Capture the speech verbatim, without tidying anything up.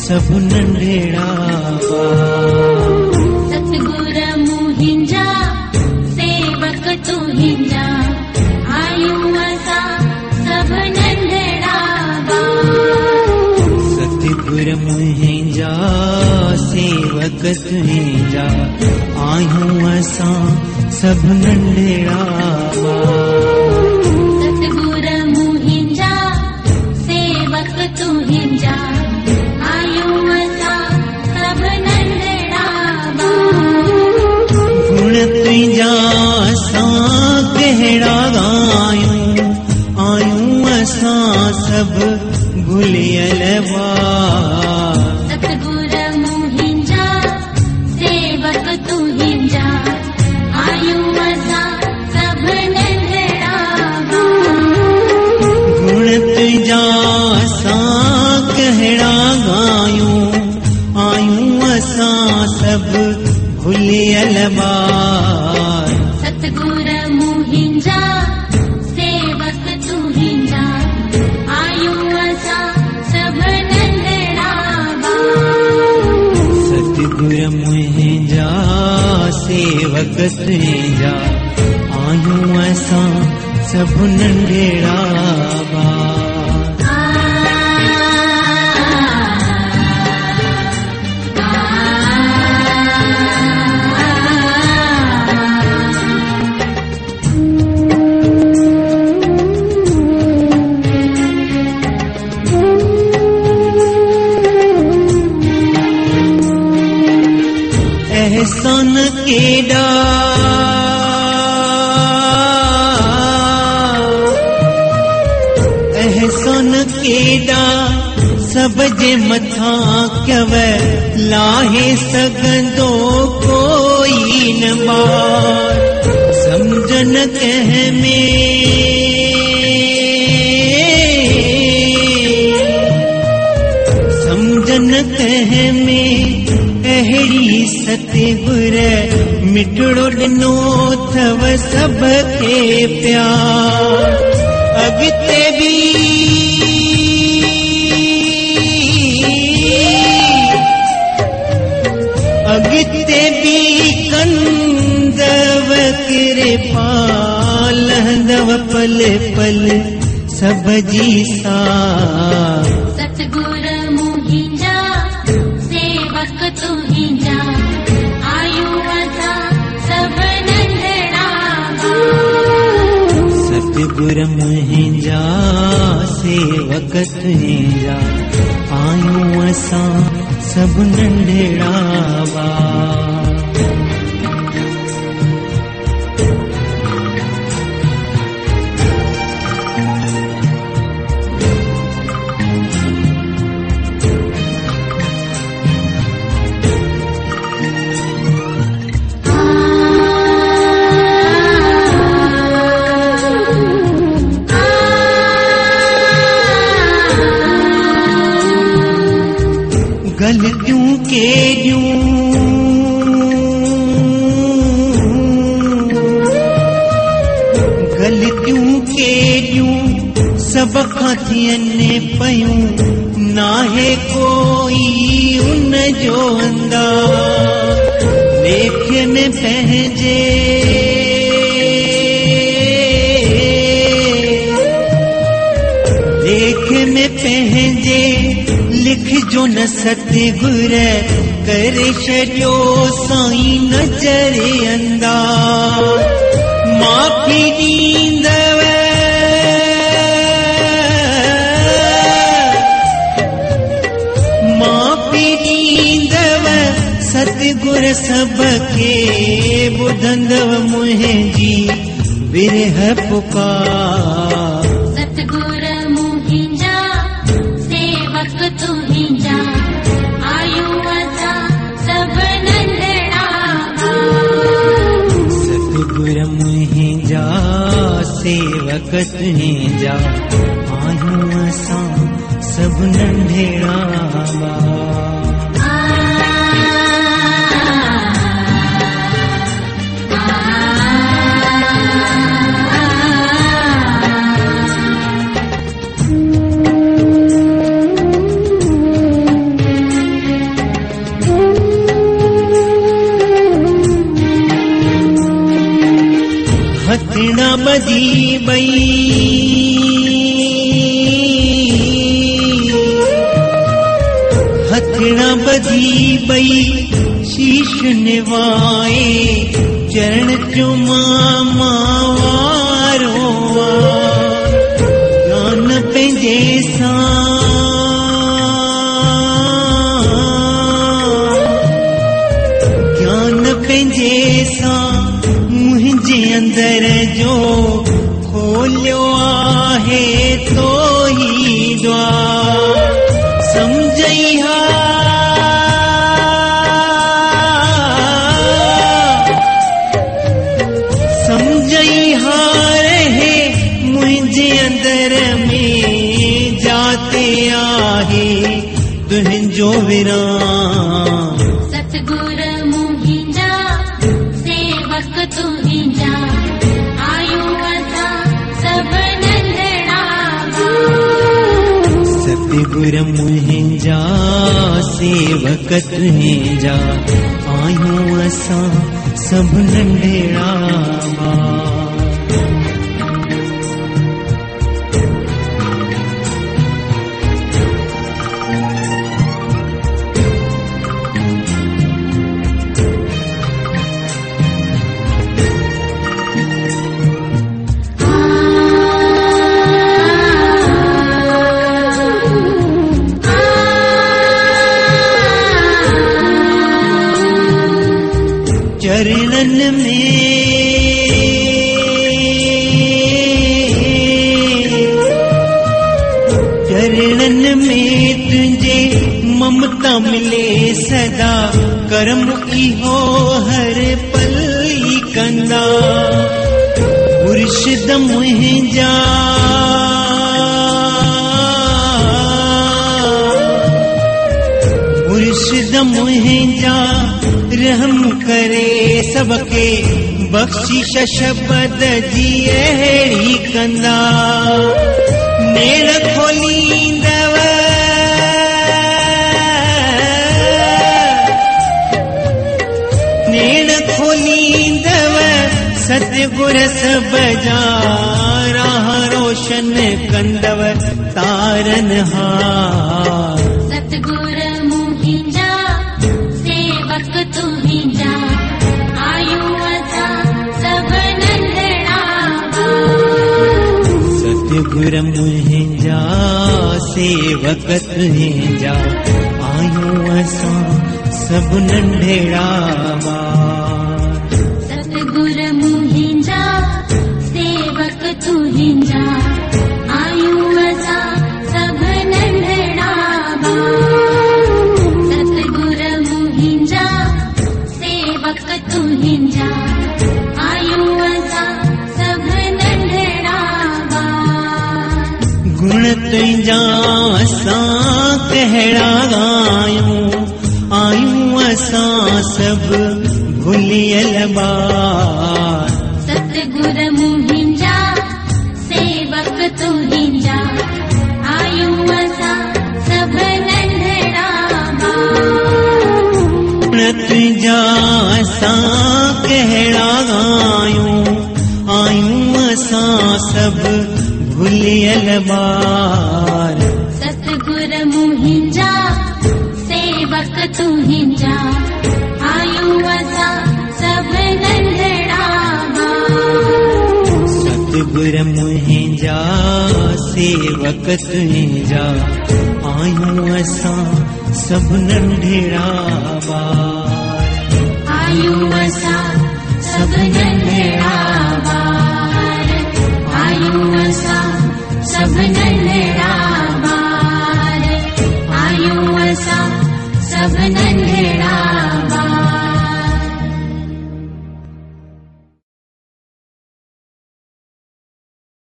सब नंढेड़ा बा। सतगुर मुहिंजा सेवक तुहिंजा आयूं असा सब नंढेड़ा बा। सतगुर मुहिंजा सेवक तुहिंजा आयूं असा सब नंढेड़ा बा। सतगुर मुहिंजा सेवक तुहिंजा आयूं असा सब नंढेड़ा बा। गुण तुंहिंजा असां कहिड़ा ॻायूं आयूं असां सब भुलियल बा। सतगुर मुहिंजा सेवक तुहिंजा आयूं असा सब नंढेड़ा बा। गुण तुंहिंजा असां कहिड़ा ॻायूं आयूं असां सब भुलियल बा। सतगुर मुहिंजा सेवक तुहिंजा आयूं असा सब नंढेड़ा बा। सतगुर मुहिंजा सेवक तुहिंजा आयूं असां सब नंढेड़ा बा। एहसान केॾा एहसान केॾा सब जे मथां कयव लाहे सघंदो कोई न ॿार। सम्झ न कंहिं में सम्झ न कंहिं में अहिड़ी सतगुर मिठड़ो ॾिनो अथव सब खे प्यार। अॻिते बि अॻिते बि कंदव कृपा लहंदव पल पल सब जी सार। सतगुर मुहिंजा सेवक तुहिंजा आयूं असा सब नंढेड़ा बा। सतगुर मुहिंजा सेवक तुहिंजा आयूं असां सब नंढेड़ा बा। गलतियूं केॾियूं गलतियूं केॾियूं सब खां थियनि पयूं नाहे कोई उन जो अंदाज़। लेखे में पंहिंजे लेखे में पंहिंजे लिखजो न सतगुर करे छॾियो साईं नज़र अंदाज़। माफ़ी ॾींदव माफ़ी ॾींदव सतगुर सब खे ॿुधंदव मुंहिंजी विरह पुकार। सतगुर मुहिंजा सेवक तुहिंजा आयूं असा सब नंढेड़ा बा। सतगुर मुहिंजा सेवक तुहिंजा आयूं असां सब नंढेड़ा बा। हथड़ा बधी बई हथड़ा बधी बई शीश निवाए चरण चुमा मावारो ज्ञान पंहिंजे सां ज्ञान पंहिंजे सां मुंहिंजे अंदर जो खोलियो आहे तो ही द्वार समझई हा समझई हा रहे मुंहिंजे अंदर में जाते आहे तुंहिंजो विराम सतगुर मुंहिंजा सेवक तुंहिंजा आयूं असां सभ नंढड़ा सतगुर मुंहिंजा सेवक तुंहिंजा आयूं असां सभ नंढड़ा चरणन में चरणन में तुझे ममता मिले सदा करम इहो हर पल ई कंदा मुर्शिद मुंहिंजा मुर्शिद मुंहिंजा रहम करे सबके बख्शिश शब्द जी अहिड़ी कंदा नेड़ खोलींदव नेड़ खोलींदव सतगुर सब जा राह रोशन कंदव तारन हार सतगुर मुंहिंजा सेवक तुंहिंजा आयूं असां सभ नंढड़ा सतगुर मुंहिंजा सेवक तुंहिंजा आयूं असां सभ नंढड़ा सतगुर मुंहिंजा सेवक तुंहिंजा आयूं असां सभ नंढड़ा सतगुर मुंहिंजा सेवक तुंहिंजा आयूं असां सभ नंढड़ा गुण तुंहिंजा असां कहिड़ा ॻायूं आयूं असां सभ भुलियल ॿार सतगुर मुंहिंजा सेवक तुंहिंजा आयूं असां सभ नंढड़ा गुण तुंहिंजा असां कहिड़ा ॻायूं आयूं असां सभ भुलियल ॿार सतगुर मुंहिंजा सेवक तुंहिंजा आयूं असां सभ नंढड़ा सतगुर मुंहिंजा सेवक तुंहिंजा आयूं असां सभ नंढड़ा आयूं असां सभ नंढड़ा आयूं असां सभ नंढड़ा आयूं असां सभ नंढड़ा